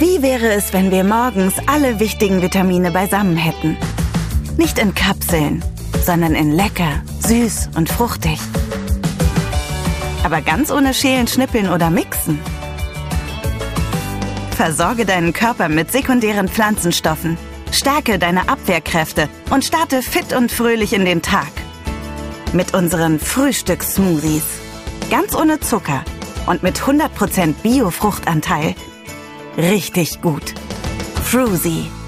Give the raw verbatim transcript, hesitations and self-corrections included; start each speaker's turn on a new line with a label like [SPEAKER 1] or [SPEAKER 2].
[SPEAKER 1] Wie wäre es, wenn wir morgens alle wichtigen Vitamine beisammen hätten? Nicht in Kapseln, sondern in lecker, süß und fruchtig. Aber ganz ohne Schälen, Schnippeln oder Mixen. Versorge deinen Körper mit sekundären Pflanzenstoffen, stärke deine Abwehrkräfte und starte fit und fröhlich in den Tag. Mit unseren Frühstückssmoothies. Ganz ohne Zucker und mit hundert Prozent Bio-Fruchtanteil. Richtig gut. Fruzy.